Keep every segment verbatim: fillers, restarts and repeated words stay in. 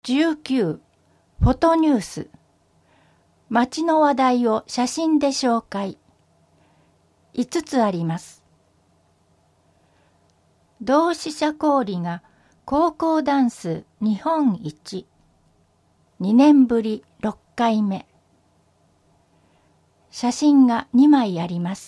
じゅうきゅうフォトニュース。街の話題を写真で紹介。いつつあります。同志社交流が高校ダンス日本一。にねんぶりろっかいめ。写真がにまいあります。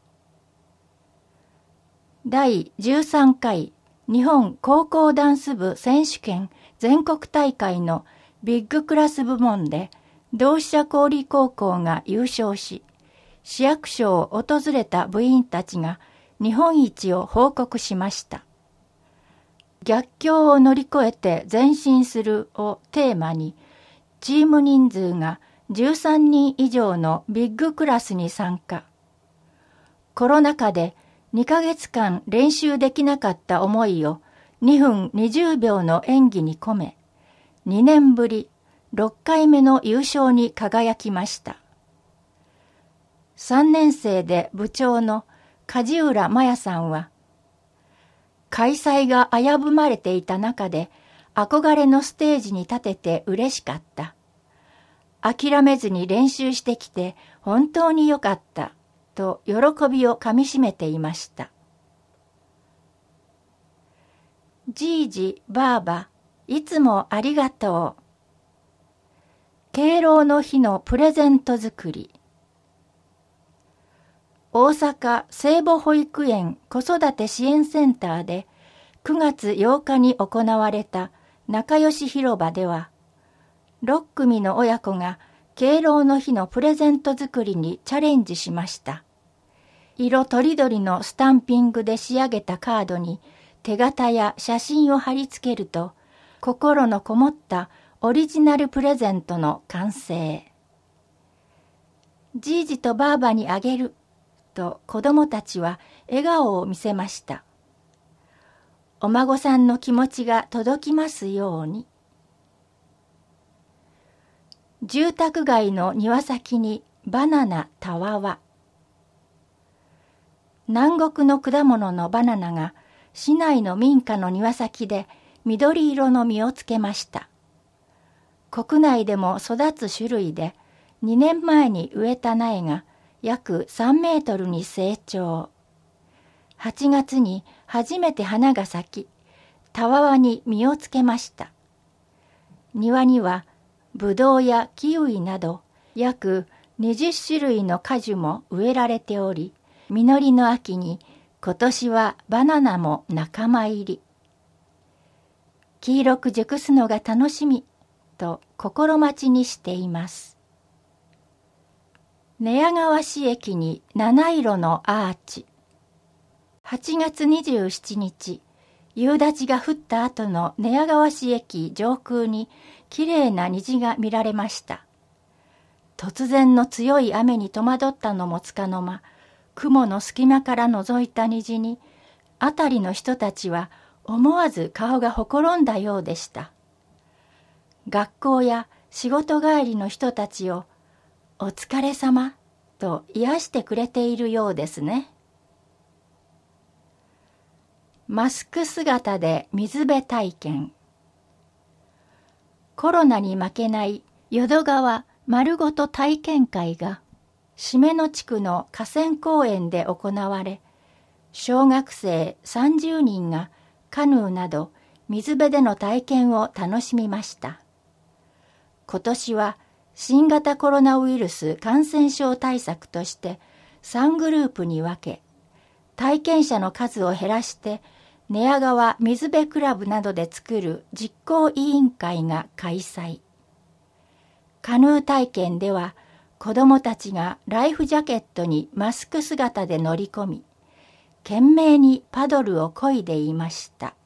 だいじゅうさんかい日本高校ダンス部選手権全国大会のビッグクラス部門で同志社交流高校が優勝し、市役所を訪れた部員たちが日本一を報告しました。逆境を乗り越えて前進するをテーマに、チーム人数がじゅうさんにん以上のビッグクラスに参加。コロナ禍でにかげつかん練習できなかった思いをにふんにじゅうびょうの演技に込め、にねんぶりろっかいめの優勝に輝きました。さんねんせいで部長の梶浦麻也さんは、開催が危ぶまれていた中で憧れのステージに立てて嬉しかった。諦めずに練習してきて本当によかったと喜びをかみしめていました。じいじばあば、いつもありがとう。敬老の日のプレゼント作り。大阪聖母保育園子育て支援センターでくがつようかに行われた仲良し広場では、ろっくみの親子が敬老の日のプレゼント作りにチャレンジしました。色とりどりのスタンピングで仕上げたカードに手形や写真を貼り付けると、心のこもったオリジナルプレゼントの完成。じいじとばあばにあげると子供たちは笑顔を見せました。お孫さんの気持ちが届きますように。住宅街の庭先にバナナたわわ。南国の果物のバナナが市内の民家の庭先で緑色の実をつけました。国内でも育つ種類で、にねんまえに植えた苗が約さんメートルに成長。はちがつに初めて花が咲き、たわわに実をつけました。庭にはぶどうやキウイなど約にじゅっしゅるいの果樹も植えられており、実りの秋に今年はバナナも仲間入り。黄色く熟すのが楽しみと心待ちにしています。寝屋川市駅に七色のアーチ。はちがつにじゅうしちにち、夕立が降った後の寝屋川市駅上空にきれいな虹が見られました。突然の強い雨に戸惑ったのもつかの間、雲の隙間から覗いた虹に、あたりの人たちは思わず顔がほころんだようでした。学校や仕事帰りの人たちを、お疲れ様と癒してくれているようですね。マスク姿で水辺体験。コロナに負けない淀川丸ごと体験会が締野地区の河川公園で行われ、小学生さんじゅうにんがカヌーなど水辺での体験を楽しみました。今年は新型コロナウイルス感染症対策としてさんグループに分け、体験者の数を減らして寝屋川水辺クラブなどで作る実行委員会が開催。カヌー体験では子どもたちがライフジャケットにマスク姿で乗り込み、懸命にパドルを漕いでいました。